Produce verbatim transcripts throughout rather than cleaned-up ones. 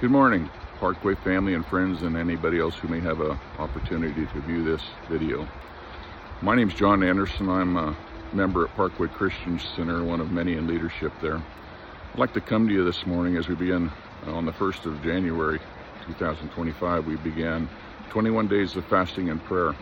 Good morning, Parkway family and friends, and anybody else who may have an opportunity to view this video. My name is John Anderson. I'm a member at Parkway Christian Center, one of many in leadership there. I'd like to come to you this morning as we begin uh, on the first of January two thousand twenty-five. We began twenty-one days of fasting and prayer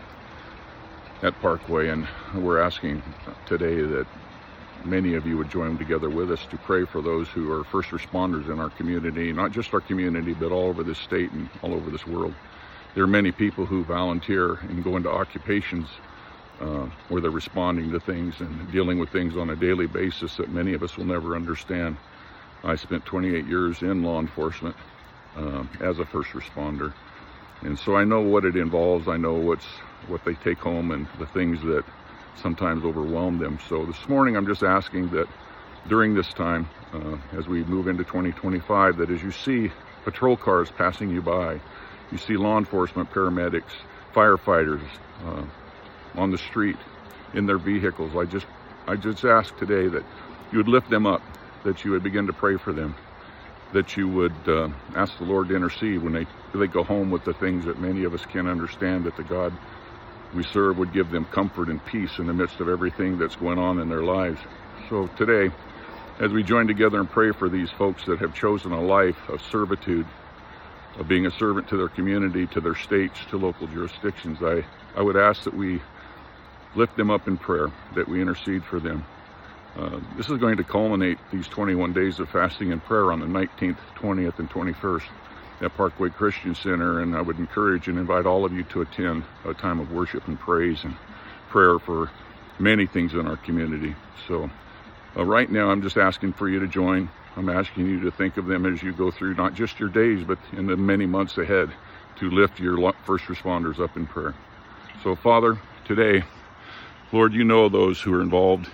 at Parkway, and we're asking today that many of you would join together with us to pray for those who are first responders in our community, not just our community, but all over this state and all over this world. There are many people who volunteer and go into occupations uh, where they're responding to things and dealing with things on a daily basis that many of us will never understand. I spent twenty-eight years in law enforcement uh, as a first responder, and so I know what it involves. I know what's what they take home and the things that sometimes overwhelm them. So this morning I'm just asking that during this time, uh, as we move into twenty twenty-five, that as you see patrol cars passing you by, you see law enforcement, paramedics, firefighters uh, on the street in their vehicles, I just I just ask today that you would lift them up, that you would begin to pray for them, that you would uh, ask the Lord to intercede when they, they go home with the things that many of us can't understand, that the God we serve would give them comfort and peace in the midst of everything that's going on in their lives. So today, as we join together and pray for these folks that have chosen a life of servitude, of being a servant to their community, to their states, to local jurisdictions, I, I would ask that we lift them up in prayer, that we intercede for them. Uh, this is going to culminate these twenty-one days of fasting and prayer on the nineteenth, twentieth, and twenty-first. At Parkway Christian Center, and I would encourage and invite all of you to attend a time of worship and praise and prayer for many things in our community. So uh, right now I'm just asking for you to join. I'm asking you to think of them as you go through not just your days, but in the many months ahead, to lift your first responders up in prayer. So Father, today, Lord, you know those who are involved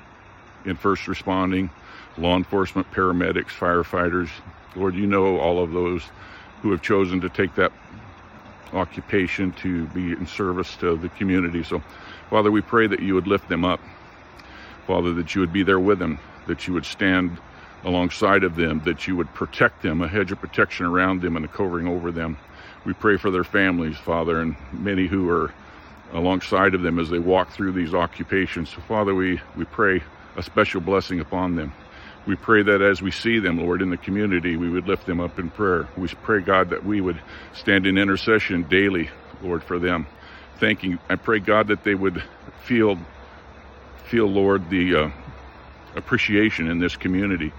in first responding, law enforcement, paramedics, firefighters. Lord, you know all of those who have chosen to take that occupation to be in service to the community. So, Father, we pray that you would lift them up. Father, that you would be there with them, that you would stand alongside of them, that you would protect them, a hedge of protection around them and a covering over them. We pray for their families, Father, and many who are alongside of them as they walk through these occupations. So, Father, we, we pray a special blessing upon them. We pray that as we see them, Lord, in the community, we would lift them up in prayer. We pray, God, that we would stand in intercession daily, Lord, for them. Thanking, I pray, God, that they would feel, feel, Lord, the uh, appreciation in this community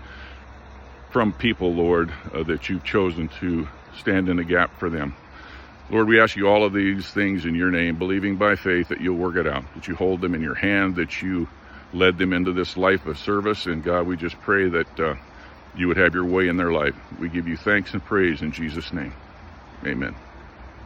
from people, Lord, uh, that you've chosen to stand in the gap for them. Lord, we ask you all of these things in your name, believing by faith that you'll work it out, that you hold them in your hand, that you led them into this life of service. And God, we just pray that uh, you would have your way in their life. We give you thanks and praise in Jesus' name. Amen.